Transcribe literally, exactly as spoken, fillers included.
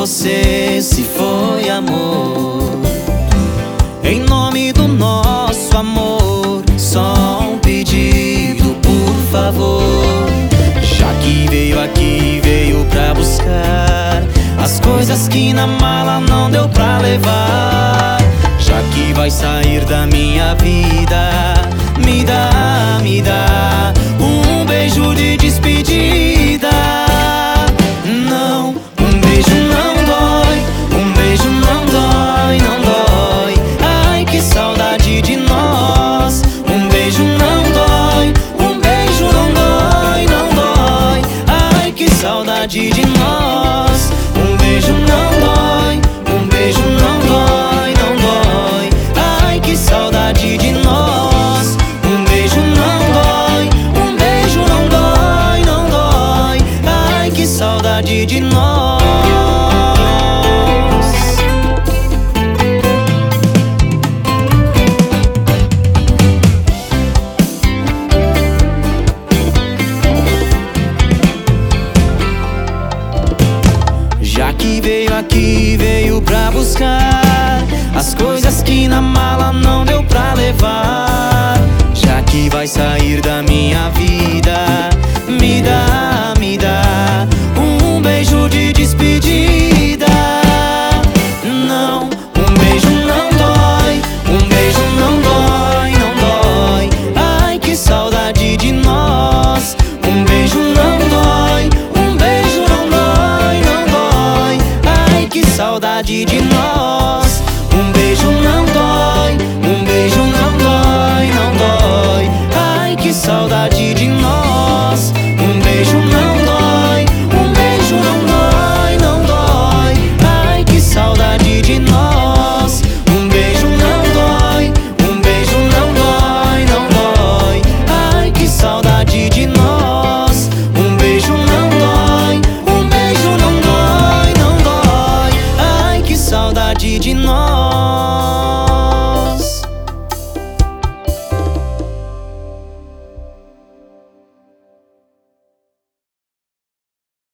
você se foi amor. Em nome do nosso amor, só um pedido, por favor. Já que veio aqui, veio pra buscar as coisas que na mala não deu pra levar. Já que vai sair da minha vida, me dá, me dá um beijo de despedida. Não, um beijo não dói, um beijo não dói, não dói. Ai, que saudade de nós. Um beijo não dói, um beijo não dói, não dói. Ai, que saudade de nós. Um beijo não dói, um beijo não dói, não dói. Ai, que saudade de nós. Um beijo não dói, um beijo não dói, não dói. Ai, que saudade de nós. Já que veio aqui, veio pra buscar as coisas que na mala não deu pra levar. Já que vai sair da minha vida,